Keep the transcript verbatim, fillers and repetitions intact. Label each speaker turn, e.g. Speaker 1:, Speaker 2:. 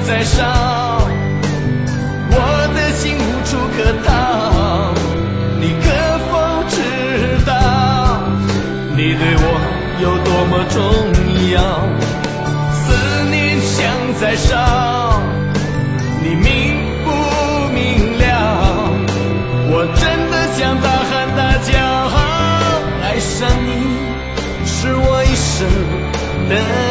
Speaker 1: 在烧，我的心无处可逃，你可否知道，你对我有多么重要？思念像在烧，你明不明了？我真的想大喊大叫，爱上你是我一生的